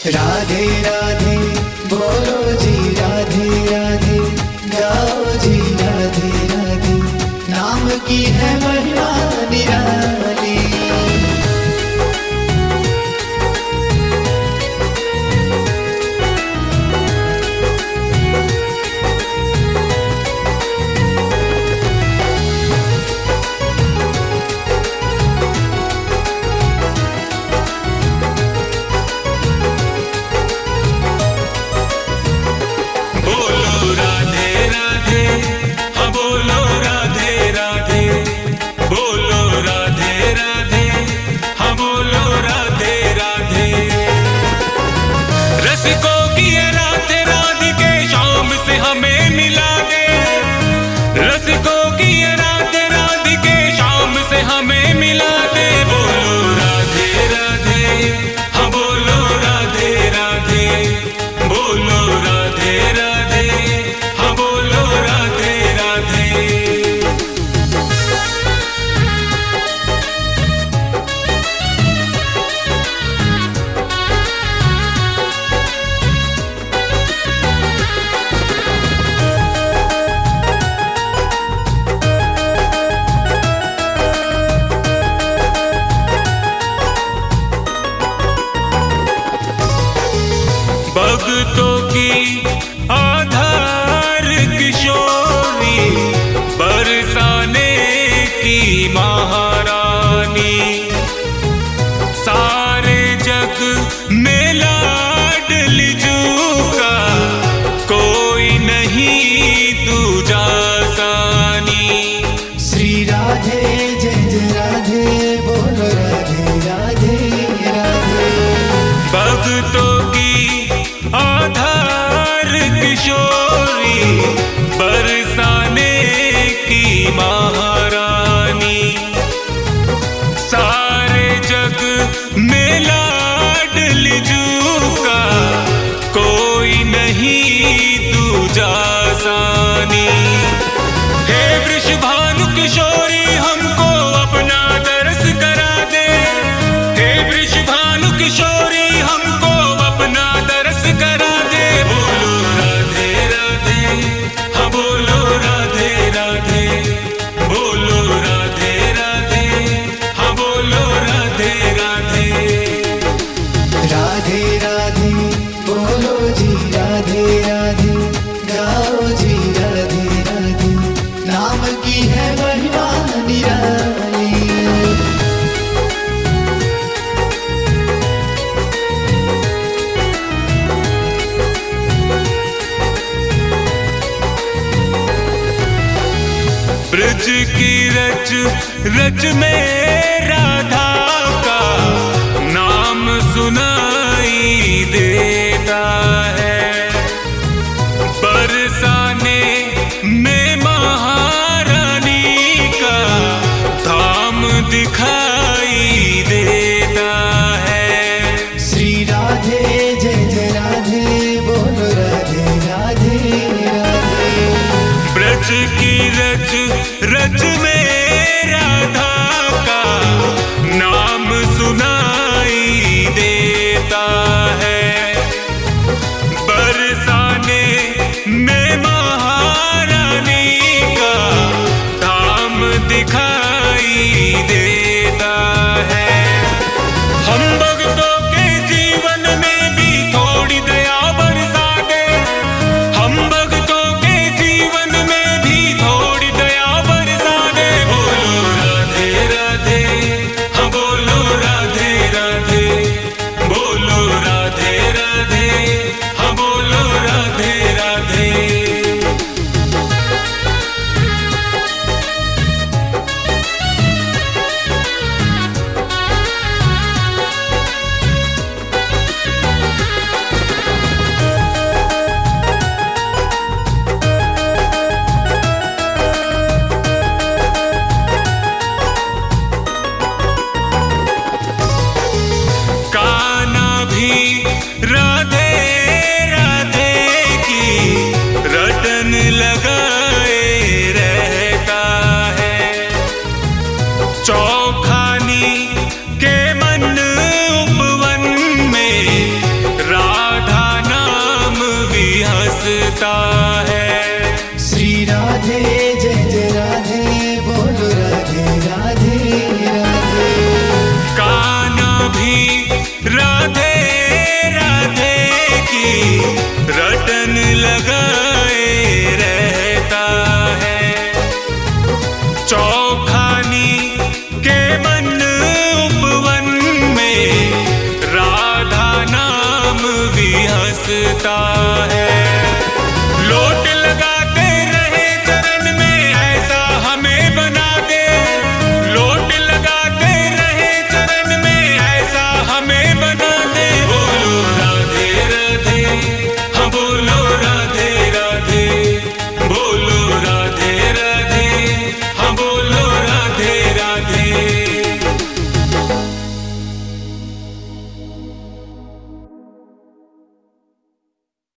राधे राधे बोलो जी राधे राधे, गाओ जी राधे राधे, नाम की है महिमा निराली। भक्तों की आधार किशोरी, बरसाने की महारानी, सारे जग में लाडली जू का कोई नहीं दूजा सानी। श्री राधे जय जय राधे, बोलो राधे राधे राधे। भक्तों आधार किशोरी, बरसाने की महारानी, सारे जग में लाडली जू का कोई नहीं दूजा सानी। हे वृषभानु किशोरी हमको अपना दर्श करा दे, हे वृषभानु किशोरी हमको अपना दर्श करा दे। बोलो राधे राधे, हाँ बोलो राधे राधे, बोलो राधे राधे, हाँ बोलो राधे राधे। राधे राधे बोलो जी राधे राधे, गाओ जी राधे राधे, नाम की है महिमा निराली। ब्रज की रच रच में राधा का नाम सुनाई देता है, बरसाने में महारानी का धाम दिखाई देता है। श्री राधे जय जय राधे, बोलो राधे राधे राधे। ब्रज की रच रच में राधा का नाम सुनाई देता है, बरसाने में महारानी का धाम दिखाई देता है। हम भक्तों के जीवन में भी थोड़ी दया बरसा दे, हम भक्तों के जीवन में भी बसता है।